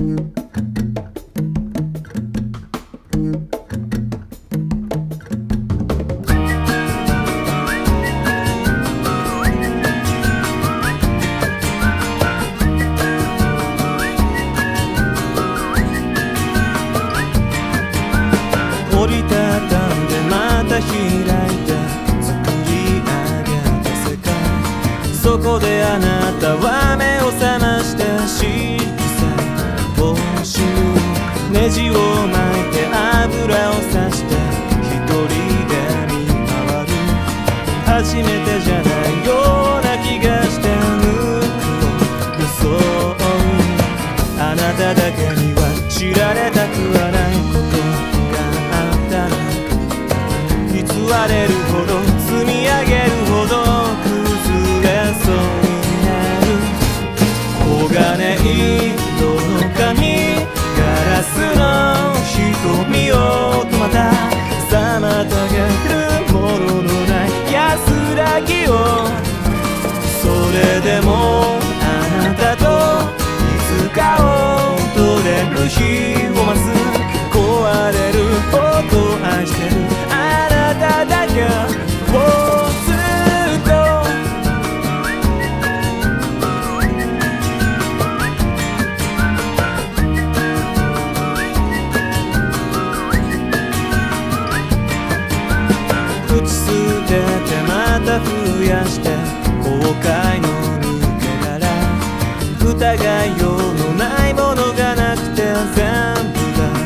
折りたたんでまた開いた作り上げた世界、そこであなたは目を覚ましたしさ帽子にネジを巻いて油をさした一人で見回る。初めてじゃないような気がして向くを装う。あなただけには知られたくはないこと偽れるほど積み上げるほど崩れそうになる。黄金色の髪ガラスの瞳をとまた妨げるもののない安らぎを。それでもあなたといつか訪れる日を待つ。壊れるほど愛してるあなただけをずっと。打ち捨ててまた増やして後悔の抜け殻。疑いようのないものがなくて全部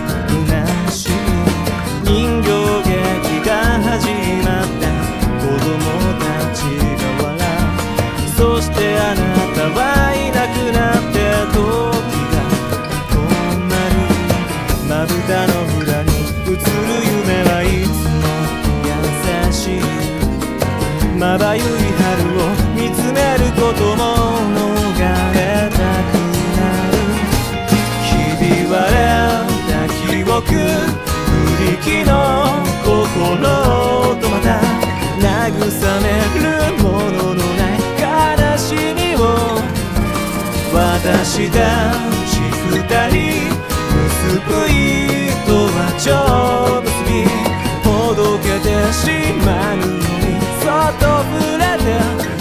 人形劇が始まった。子供たちが笑う。そしてあなたはいなくなって時が止まる。まぶたの裏に映る夢はいつも優しい。まばゆい春を見つめることも逃れたくなる。ひび割れた記憶力の心とまた慰めるもののない悲しみを。私たち二人結ぶ糸は蝶結びほどけてしまうのにそっと触れて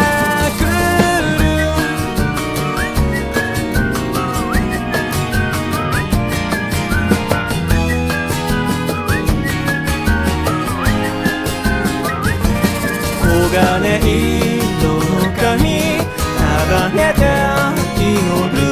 黄金色の髪束ねて祈る